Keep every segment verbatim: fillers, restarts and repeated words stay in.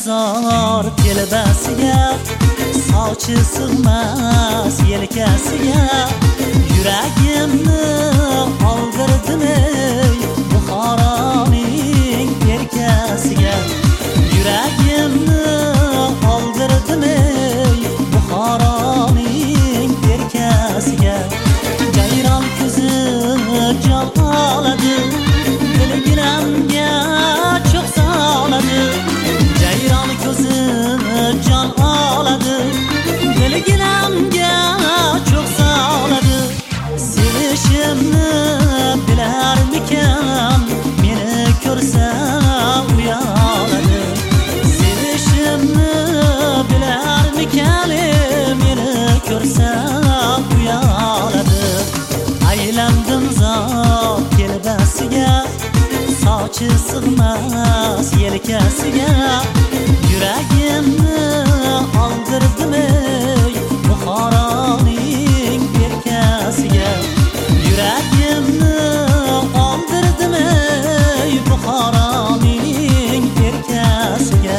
zor telbasiga, sochi sig'mas yelkasiga, yuragimni oldirdim ey Buxoroning erkasiga, yuragimni oldirdim ey Buxoroning erkasiga. Jayron ko'zi jon oladi, dilginamga cho'q soladi. Jayron ko'zi jon oladi, dilginamga cho'q soladi. Sevishimni bilarmikan, meni ko'rsa uyaladi. Sevishimni bilarmikan, meni ko'rsa uyaladi. Aylandim zot telbasiga, sochi sig'mas yelkasiga, yuragimni oldirdim ey Buxoroning erkasiga, yuragimni oldirdim ey Buxoroning erkasiga.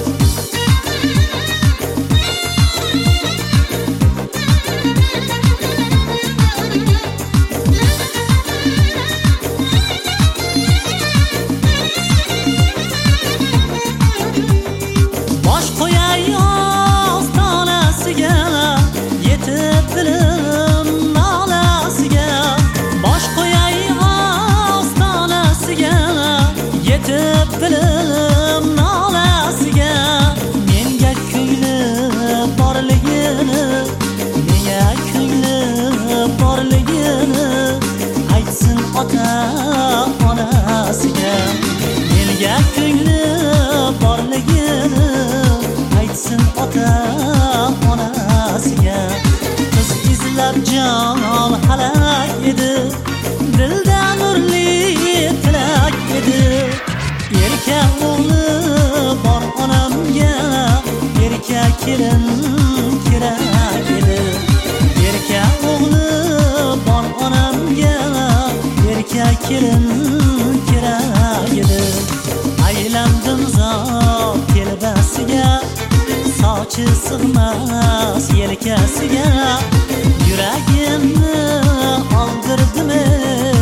Dilim nolasiga, menga ko'ngli borligini, menga ko'ngli borligini aytsin ota onasiga. Menga ko'ngli borligini aytsin ota onasiga. Qiz izlab jon halak edi, dilda nurli tilak edi. Erka o'g'li bor onamga, erka kelin kerak edi. Erka o'g'li bor onamga, erka kelin kerak edi. Aylandim zot telbasiga, sochi sig'mas yelkasiga, yuragimni oldirdim ey